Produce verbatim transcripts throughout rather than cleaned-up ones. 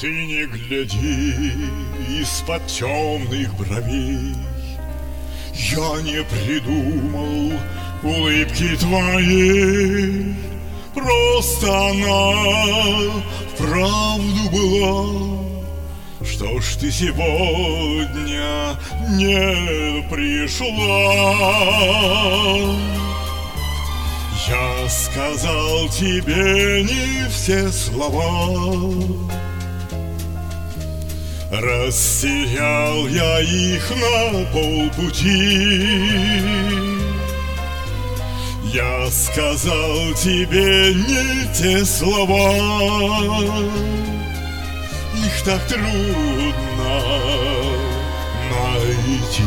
Ты не гляди из-под темных бровей, я не придумал улыбки твоей. Просто она вправду была. Что ж ты сегодня не пришла? Я сказал тебе не все слова, растерял я их на полпути. Я сказал тебе не те слова, их так трудно найти.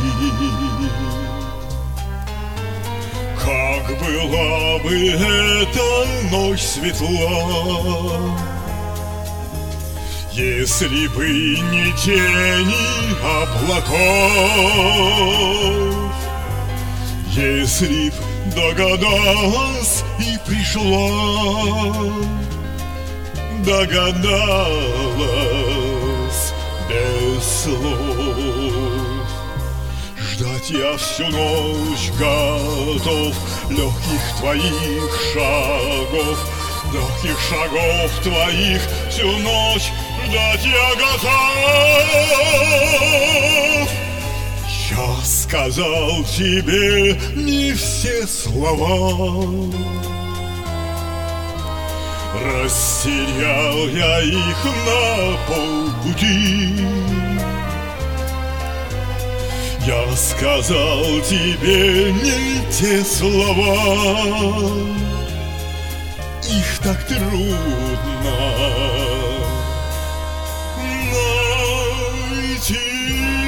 Как была бы эта ночь светла, если бы не тени облаков, если б догадалась и пришла, догадалась без слов. Ждать я всю ночь готов легких твоих шагов, легких шагов твоих всю ночь ждать я готов. Я сказал тебе не все слова, растерял я их на полпути. Я сказал тебе не те слова, их так трудно найти.